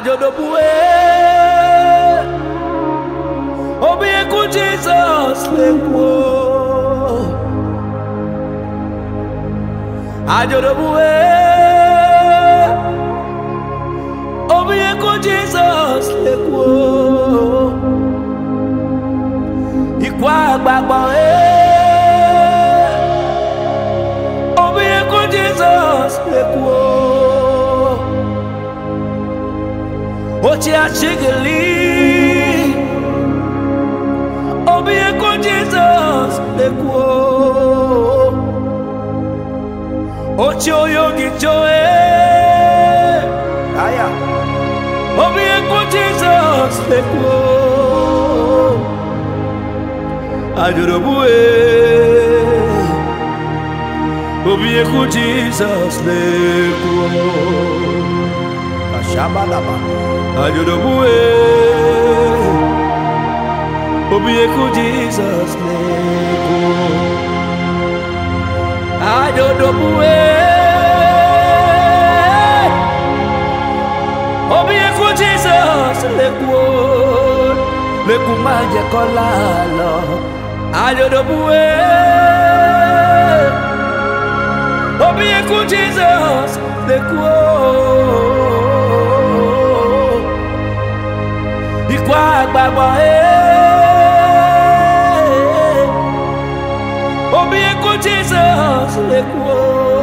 Ajodobue, Obieku Jesus lekwo. Ajodobue, Obieku Jesus lekwo. Ikwa agbagbo Obieku Jesus lekwo. Ochi achigili Obieku Jesus lekwo. Ochi oyogi joe aya Obieku Jesus lekwo. Ajodobue Obieku Jesus lekwo. Ashabalaba Ajodobue Obieku Jesus lekwo. Ajodobue Obieku Jesus lekwo. Leku maje kola lo Ajodobue Obieku Jesus lekwo. Ikwa agbagbo Obieku Jesus lekwo.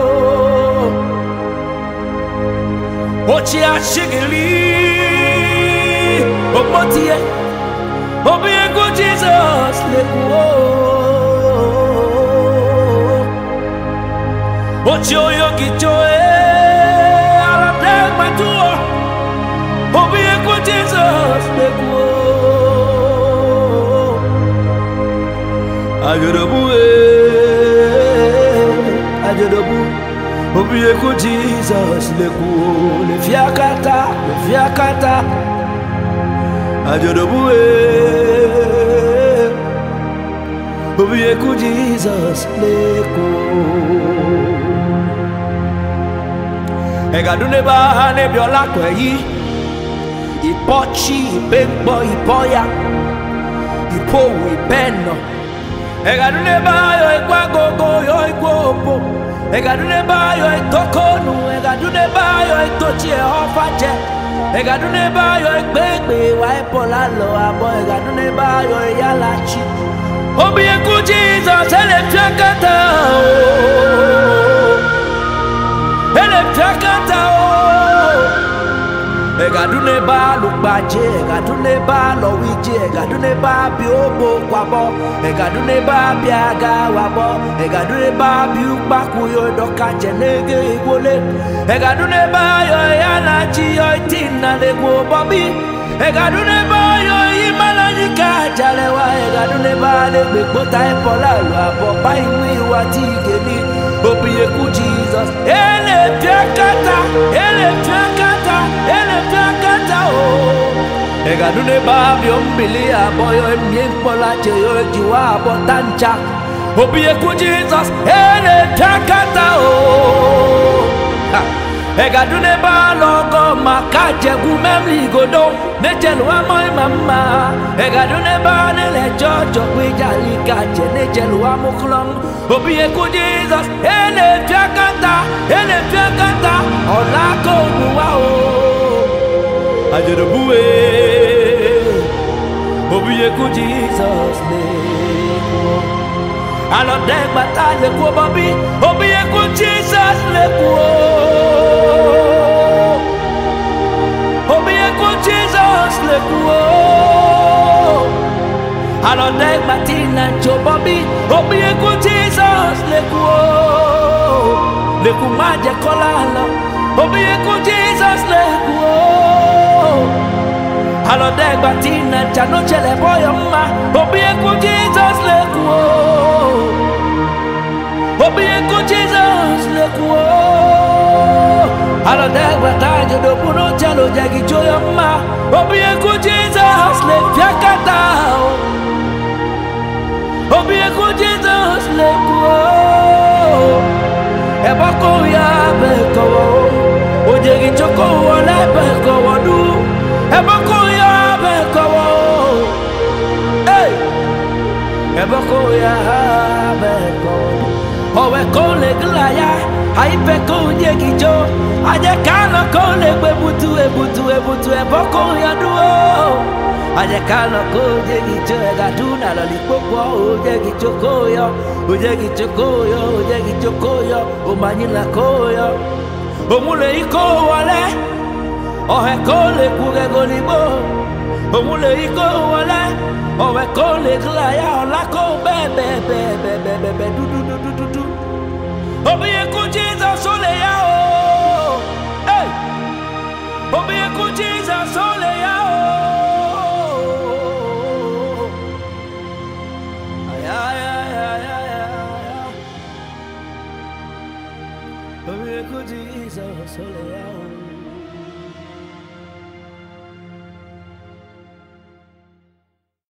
Ochi ashigili Omotie Obieku Jesus lekwo. Ochi oyogi joe alade matuo Obieku Jesus lekwo. Ajodobue Obieku Jesus lekwo. Lefiakata Ajodobue Obieku Jesus lekwo. Egadune ba ne biola kweyi Ipochi ibengbo ipoya Ipowu ibeno. Egadune ba yo igwagogo yo igwopo. Egadune ba yo itokonu. Egadune ba yo itochi ofaje. Egadune ba yo igbegbe wa ipola lo abo. Egadune ba yo yalachi. Obieku Jesus elefiakata elefiakata Egadune ba lugbaje. Egadune ba lowije. Egadune ba bi obo kwabo. Egadune ba bi aga wabo. Egadune ba bi ukpaku yo doka jenege igwole. Egadune ba yo yalachi yo itina legwo bobi. Egadune ba yo imalanyika jalewa. Egadune ba legbe gbota ipola lo abo ba inu iwa ti igeni. Obieku Jesus elefiakata Egadune ba bi ombili aboyo empola cheyo jiwa abotancha. Obieku Jesus elefiakata Egadune ba logo makaje gumemli godo nejelu amoy mama. Egadune ba nele jojo kwijali kaje nejelu amuklong. Obieku Jesus elefiakata olako nuwa Ajodobue Obieku Jesus lekwo. Alode gbata lekwo bobi Obieku Jesus lekwo. Obieku Jesus lekwo. Alode gbatina jo bobi Obieku Jesus lekwo. Leku maje kola lo Obieku Jesus lekwo. Alode gbatina jano chele boyo ma Obieku Jesus lekwo. Obieku Jesus lekwo. Alode gbata jodobu no chelo jagi joyo ma Obieku Jesus lefiakata. Obieku Jesus lekwo. Eboko ya beko Ojegi choko wole beko wadu boko ya beko owe ko le glaya ai beko je gijo aje kana ko le gbebutu ebutu e boko ya duo aje kana ko je gijo e ga duna lo li popo o je gijo ko yo o je gijo ko yo o je gijo ko yo o manila ko yo o mule iko wale o he ko le kure golibo o mule iko wale owe ko le glaya la ko be du obiye ku Jesus ole ya o hey obiye ku Jesus ole ya o ay obiye ku Jesus ole ya o